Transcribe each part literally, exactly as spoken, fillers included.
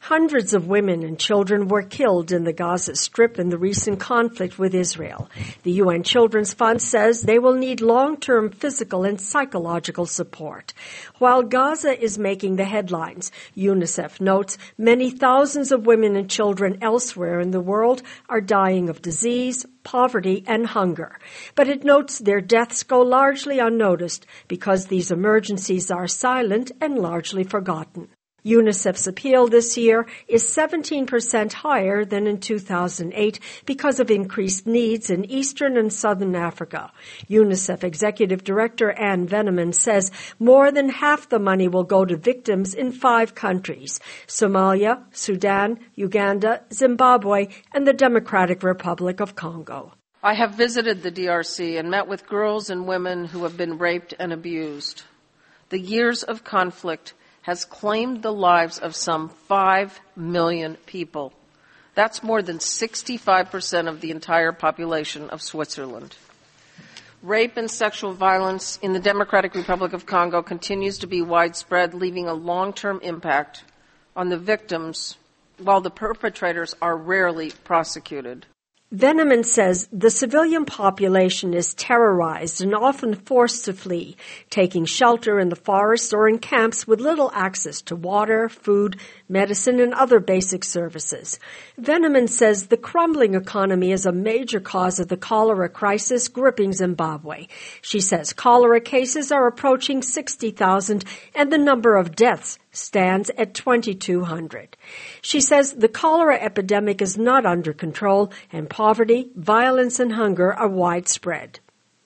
Hundreds of women and children were killed in the Gaza Strip in the recent conflict with Israel. The U N Children's Fund says they will need long-term physical and psychological support. While Gaza is making the headlines, UNICEF notes many thousands of women and children elsewhere in the world are dying of disease, poverty, and hunger. But it notes their deaths go largely unnoticed because these emergencies are silent and largely forgotten. UNICEF's appeal this year is seventeen percent higher than in two thousand eight because of increased needs in Eastern and Southern Africa. UNICEF Executive Director Anne Veneman says more than half the money will go to victims in five countries: Somalia, Sudan, Uganda, Zimbabwe, and the Democratic Republic of Congo. I have visited the D R C and met with girls and women who have been raped and abused. The years of conflict has claimed the lives of some five million people. That's more than sixty-five percent of the entire population of Switzerland. Rape and sexual violence in the Democratic Republic of Congo continues to be widespread, leaving a long-term impact on the victims, while the perpetrators are rarely prosecuted. Veneman says the civilian population is terrorized and often forced to flee, taking shelter in the forests or in camps with little access to water, food, medicine, and other basic services. Veneman says the crumbling economy is a major cause of the cholera crisis gripping Zimbabwe. She says cholera cases are approaching sixty thousand and the number of deaths stands at twenty-two hundred. She says the cholera epidemic is not under control and poverty, violence, and hunger are widespread.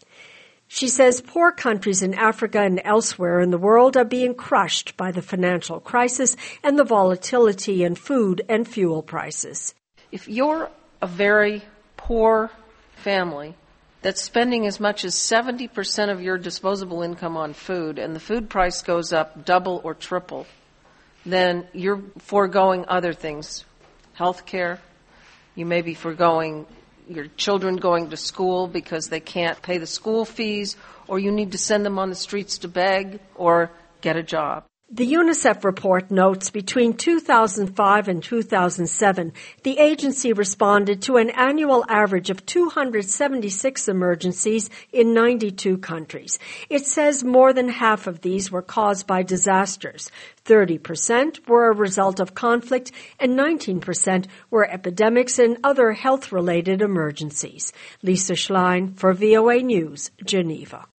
She says poor countries in Africa and elsewhere in the world are being crushed by the financial crisis and the volatility in food and fuel prices. If you're a very poor family that's spending as much as seventy percent of your disposable income on food, and the food price goes up double or triple, then you're foregoing other things. Health care, you may be foregoing your children going to school because they can't pay the school fees, or you need to send them on the streets to beg or get a job. The UNICEF report notes between two thousand five and two thousand seven, the agency responded to an annual average of two hundred seventy-six emergencies in ninety-two countries. It says more than half of these were caused by disasters. thirty percent were a result of conflict and nineteen percent were epidemics and other health-related emergencies. Lisa Schlein for V O A News, Geneva.